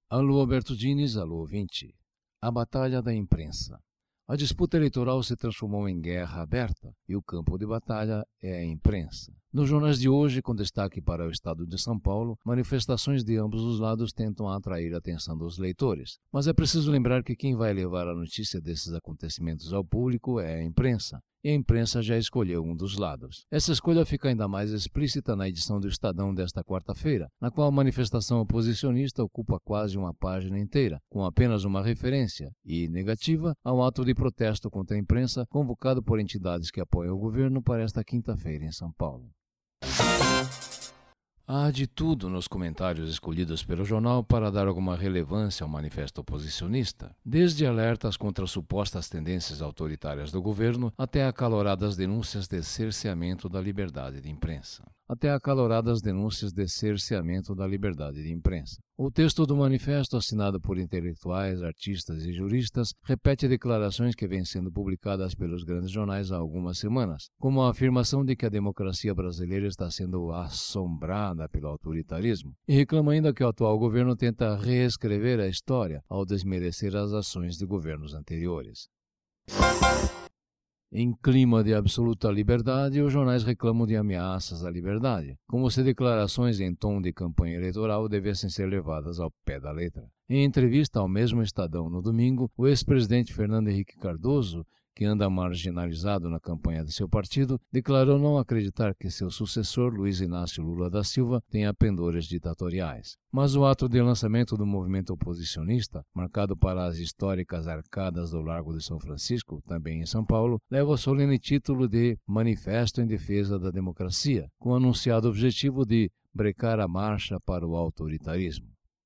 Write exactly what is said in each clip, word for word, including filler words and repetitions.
Alô Alberto Diniz, alô ouvinte. A batalha da imprensa. A disputa eleitoral se transformou em guerra aberta e o campo de batalha é a imprensa. Nos jornais de hoje, com destaque para o estado de São Paulo, manifestações de ambos os lados tentam atrair a atenção dos leitores. Mas é preciso lembrar que quem vai levar a notícia desses acontecimentos ao público é a imprensa. E a imprensa já escolheu um dos lados. Essa escolha fica ainda mais explícita na edição do Estadão desta quarta-feira, na qual a manifestação oposicionista ocupa quase uma página inteira, com apenas uma referência, e negativa, ao ato de protesto contra a imprensa convocado por entidades que apoiam o governo para esta quinta-feira em São Paulo. Há de tudo nos comentários escolhidos pelo jornal para dar alguma relevância ao manifesto oposicionista, desde alertas contra supostas tendências autoritárias do governo até acaloradas denúncias de cerceamento da liberdade de imprensa. Até acaloradas denúncias de cerceamento da liberdade de imprensa. O texto do manifesto, assinado por intelectuais, artistas e juristas, repete declarações que vêm sendo publicadas pelos grandes jornais há algumas semanas, como a afirmação de que a democracia brasileira está sendo assombrada pelo autoritarismo, e reclama ainda que o atual governo tenta reescrever a história ao desmerecer as ações de governos anteriores. Em clima de absoluta liberdade, os jornais reclamam de ameaças à liberdade, como se declarações em tom de campanha eleitoral devessem ser levadas ao pé da letra. Em entrevista ao mesmo Estadão no domingo, o ex-presidente Fernando Henrique Cardoso, que anda marginalizado na campanha de seu partido, declarou não acreditar que seu sucessor, Luiz Inácio Lula da Silva, tenha pendores ditatoriais. Mas o ato de lançamento do movimento oposicionista, marcado para as históricas arcadas do Largo de São Francisco, também em São Paulo, leva o solene título de Manifesto em Defesa da Democracia, com o anunciado objetivo de brecar a marcha para o autoritarismo.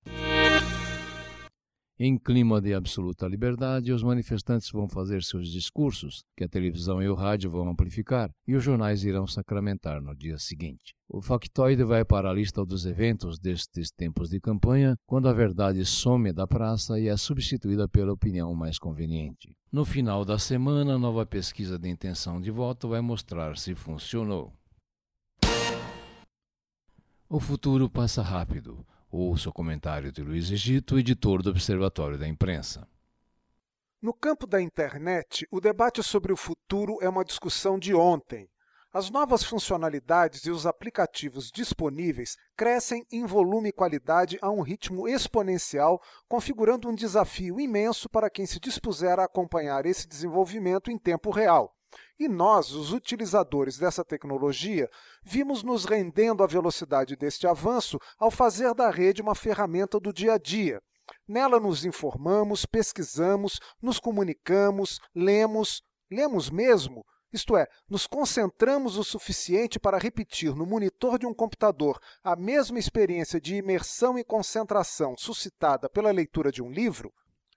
Em clima de absoluta liberdade, os manifestantes vão fazer seus discursos, que a televisão e o rádio vão amplificar, e os jornais irão sacramentar no dia seguinte. O factoide vai para a lista dos eventos destes tempos de campanha, quando a verdade some da praça e é substituída pela opinião mais conveniente. No final da semana, a nova pesquisa de intenção de voto vai mostrar se funcionou. O futuro passa rápido. Ouça o comentário de Luiz Egito, editor do Observatório da Imprensa. No campo da internet, o debate sobre o futuro é uma discussão de ontem. As novas funcionalidades e os aplicativos disponíveis crescem em volume e qualidade a um ritmo exponencial, configurando um desafio imenso para quem se dispuser a acompanhar esse desenvolvimento em tempo real. E nós, os utilizadores dessa tecnologia, vimos nos rendendo à velocidade deste avanço ao fazer da rede uma ferramenta do dia a dia. Nela nos informamos, pesquisamos, nos comunicamos, lemos, lemos mesmo, isto é, nos concentramos o suficiente para repetir no monitor de um computador a mesma experiência de imersão e concentração suscitada pela leitura de um livro?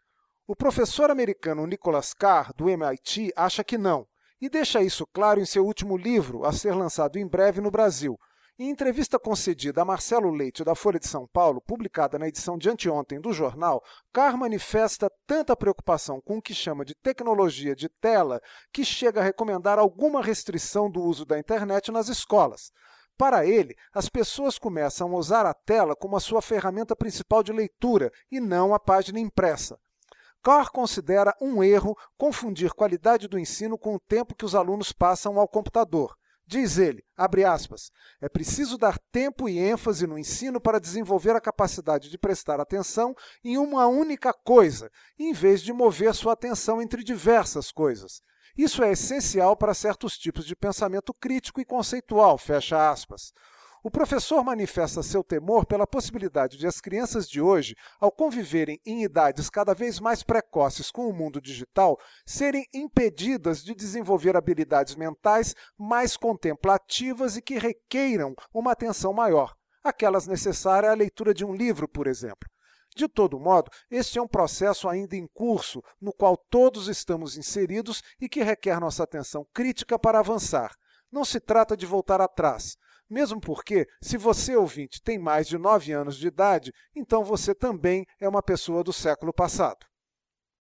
O professor americano Nicholas Carr, do M I T, acha que não. E deixa isso claro em seu último livro, a ser lançado em breve no Brasil. Em entrevista concedida a Marcelo Leite, da Folha de São Paulo, publicada na edição de anteontem do jornal, Carr manifesta tanta preocupação com o que chama de tecnologia de tela que chega a recomendar alguma restrição do uso da internet nas escolas. Para ele, as pessoas começam a usar a tela como a sua ferramenta principal de leitura e não a página impressa. Carr considera um erro confundir qualidade do ensino com o tempo que os alunos passam ao computador. Diz ele, abre aspas, é preciso dar tempo e ênfase no ensino para desenvolver a capacidade de prestar atenção em uma única coisa, em vez de mover sua atenção entre diversas coisas. Isso é essencial para certos tipos de pensamento crítico e conceitual, fecha aspas. O professor manifesta seu temor pela possibilidade de as crianças de hoje, ao conviverem em idades cada vez mais precoces com o mundo digital, serem impedidas de desenvolver habilidades mentais mais contemplativas e que requeiram uma atenção maior, aquelas necessárias à leitura de um livro, por exemplo. De todo modo, este é um processo ainda em curso, no qual todos estamos inseridos e que requer nossa atenção crítica para avançar. Não se trata de voltar atrás. Mesmo porque, se você, ouvinte, tem mais de nove anos de idade, então você também é uma pessoa do século passado.